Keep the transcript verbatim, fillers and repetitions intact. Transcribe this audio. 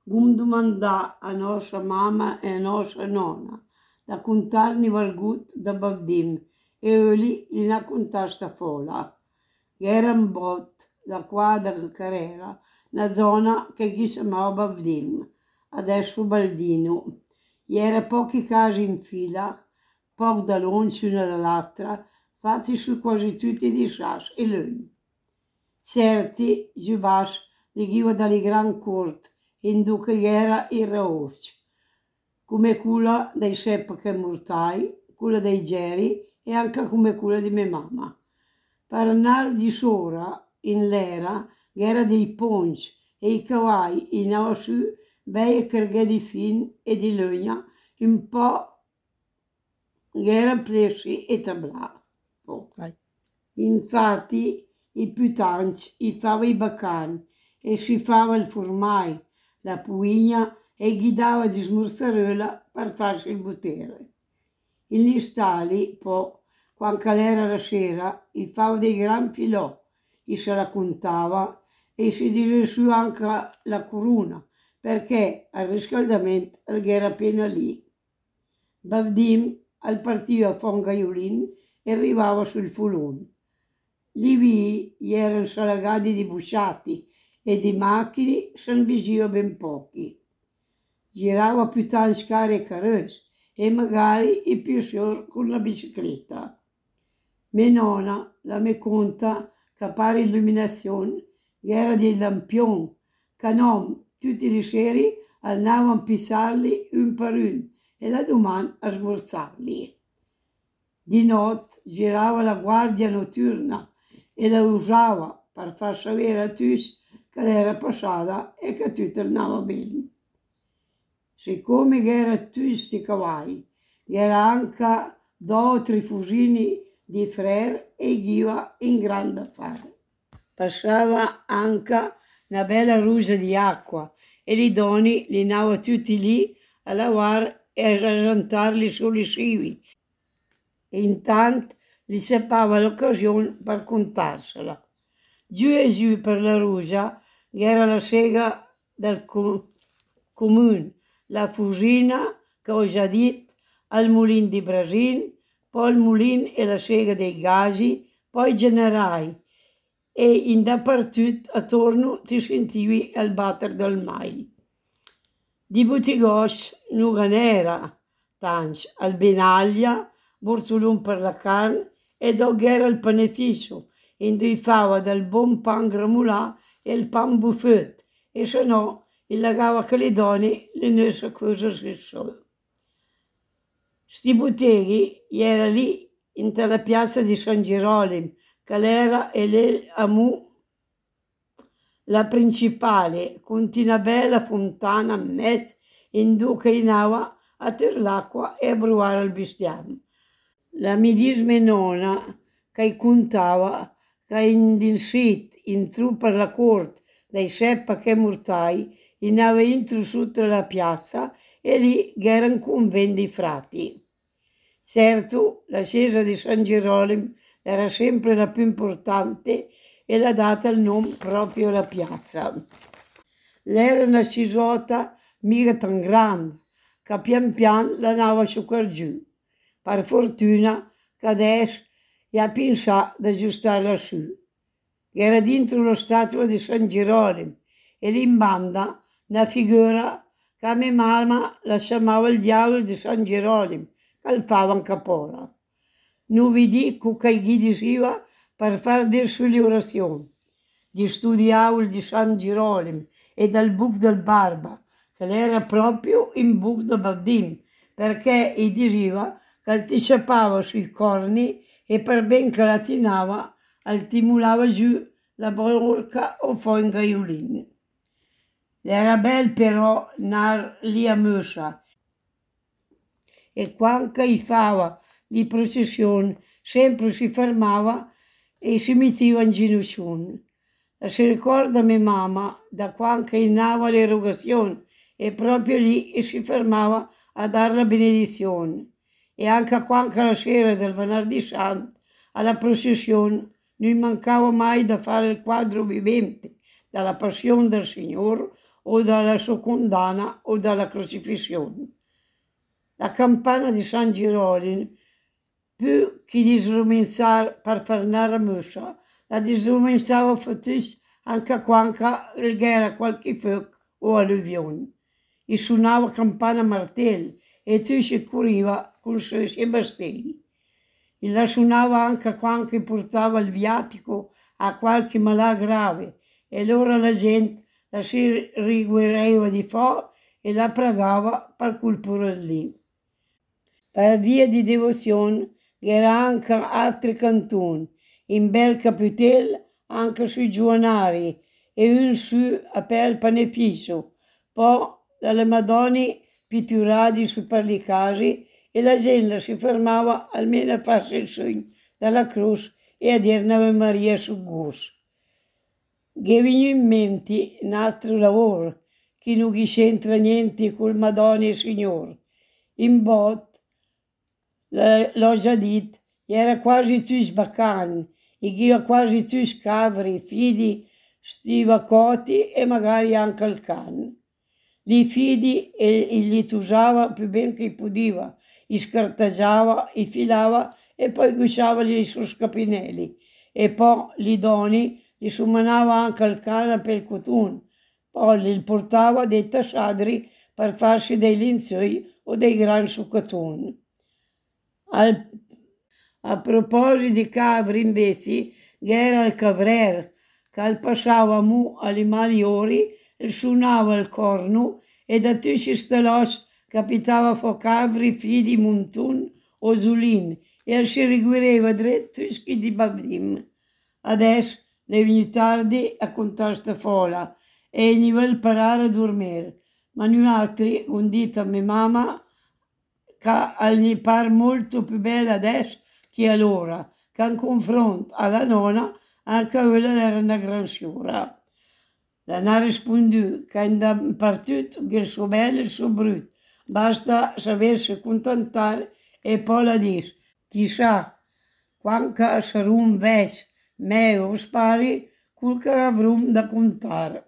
come domandà a nostra mamma e a nostra nonna, da contarne valgut da babdim, e lui gli ha contato sta fola. Era un bot da qua da Carrera, una zona che si chiamava Bavdim, adesso Baldino. Era pochi casi in fila, poco da longe una dall'altra, fatti su quasi tutti di sas e lui. Certi giubas leghiva dalle gran corte, in duca era il raovci, come quella dei Sepp che mortai, quella dei Geri e anche come quella di mia mamma. Per andare di sopra in l'era, era dei ponci e i cavalli in ava su, bei carghe di fin e di legna, un po' era plessi e tablà. Vai. Infatti i putanci, i fava i bacani e si fava il formai, la puigna e guidava di smorzarella per farsi il potere. In gli stali, poi, quando era la sera, i fava dei gran filò, e se la contava e si dice su anche la corona, perché al riscaldamento era appena lì. Bavdim al partiva con Gaiolin e arrivava sul fulone. Lì vi erano salagati di busciati e di macchine se ne visiva ben pochi. Girava più tanto scare e carrozze e magari i più scior con la bicicletta. Mia nonna, la me conta che pare illuminazione, era dei lampioni, che non tutti i seri andavano a pisarli un per un e la domani a smorzarli. Di notte girava la guardia notturna e la usava per far sapere a tutti che era passata e che tutto andava bene. Siccome era tutti sti cavalli, era anche due o tre fusini di frere e giva in grande affare. Passava anche una bella rusa di acqua e i doni li andavano tutti lì a lavare e a rasantarli sulle scivi. E intanto gli seppava l'occasione per contarsela. Giù e giù per la rusa era la sega del comune, la fusina che ho già detto, al mulin di Brasin, poi il mulin e la sega dei Gasi, poi i generai e in dappertutto attorno ti sentivi il batter del mai. Di Butigos non era tanto, al Benaglia, Bortolun per la carne e dog era il paneficio, in cui fava del buon pan gramulà e il pan buffet, e se no il lagava che le donne le nesse cose si solo. Sti botteghi era lì, in la piazza di San Girolamo, che era e lì a mu la principale, con una bella fontana in mezzo, in due che inava a tir l'acqua e a bruare il bestiame. La medesima nonna che contava che in il sit, in tru per la corte dei Seppa che mortai, in aveva intro sotto la piazza e lì era un convento di frati. Certo, la chiesa di San Girolamo era sempre la più importante e l'ha data il nome proprio alla piazza. L'era una cisota mica tan grande, che pian pian l'andava su per giù. Per fortuna che adesso gli ha pensato di aggiustarla su. Era dentro la statua di San Girolamo e lì in banda una figura che a mia mamma la chiamava il diavolo di San Girolamo, che il fava in capora. Non vi dico che gli diceva per fare delle sue orazioni. Gli studiavo il di San Girolamo e dal buco del Barba, che era proprio in buco da Bavdim, perché gli diceva che ti sciappava sui corni e per ben che la tinava, timulava giù la borca o poi in Gaiolin. Era bel però andare lì a Mösa e quando gli fava le processioni sempre si fermava e si metteva in ginocchio. Si ricorda mia mamma da quando andava l'erogazione e proprio lì si fermava a dare la benedizione. E anche quando la sera del venerdì santo alla processione non mancava mai da fare il quadro vivente dalla passione del Signore o dalla sua condanna o dalla crocifissione. La campana di San Girolamo, più che disruminare per fare una ramuscia, la disruminava fattus anche quando era qualche fuoco o alluvione. E suonava campana a martello e tu si corriva con i e bastoni. E la suonava anche quando portava il viatico a qualche malato grave e allora la gente la si riguardava di fuori e la pregava per quel puro lì. Per via di devozione era anche altri cantoni, in bel capitello anche sui giornali e un su per il beneficio, poi dalle Madonne pitturate su per le case e la gente si fermava almeno a farsi il segno della croce e a dire Ave Maria su gusto. Mi viene in mente un altro lavoro che non c'entra niente con Madonna e Signore. In bot, l'ho già detto, era quasi tutti baccani, e aveva quasi tutti caveri, fidi, stivacoti e magari anche il cane. Li fidi e, e li usava più ben che poteva, li scartaggiava, li filava e poi gusciava i suoi scapinelli. E poi li doni li sumanava anche il cane per il cotone, poi li portava dei tasciadri per farsi dei linzoi o dei gran succatoni. Al, a proposito di cavri invece, era il cavrer, che passava mu alle maliori e suonava il corno e da tutti i stelos capitava fo cavri, fidi, montun o zulin e si riguardava dritto tutti di babdim. Adesso è venuto tardi a contare sta fola e ne vuole imparare a dormire, ma noi altri, un dito a mia mamma, che gli pare molto più bella adesso che allora, che in confronto alla nonna anche quella era una gran sciura. La ha risponduto che è partito che il suo bello e il suo brutto, basta sapersi accontentare e poi la dice, chissà, quando sarà un vecchio, me o spari, quel che avrò da contare.